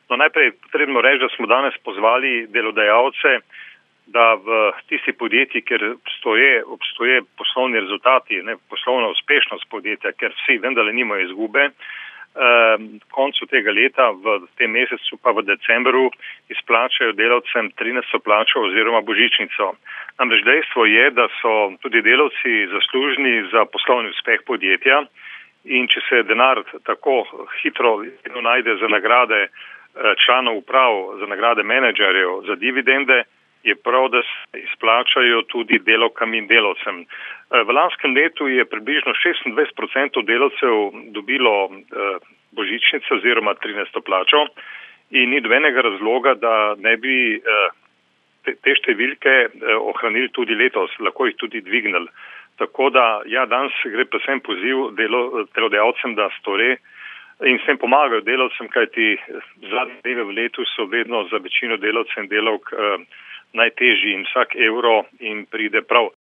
No, najprej potrebno reči, da smo danes pozvali delodajalce, da v tisti podjetji, kjer obstoje poslovni rezultati, poslovna uspešnost podjetja, ker vsi vendarle nimajo izgube, koncu tega leta, v tem mesecu pa v decembru, izplačajo delavcem 13. plačo oziroma božičnico. Namreč dejstvo je, da so tudi delavci zaslužni za poslovni uspeh podjetja in če se denar tako hitro najde za nagrade članov uprav, za nagrade menedžerjev, za dividende, je prav, da se izplačajo tudi delavkam in delavcem. V lanskem letu je približno 26% delavcev dobilo božičnico oziroma 13. plačo in ni nobenega razloga, da ne bi te številke ohranili tudi letos, lahko jih tudi dvignili. Tako da, ja, danes gre predvsem poziv delodajalcem, da stori in s tem pomagajo delavcem, kajti zadnje dneve v letu so vedno za večino delavcev in delavk najtežji in vsak evro jim pride prav.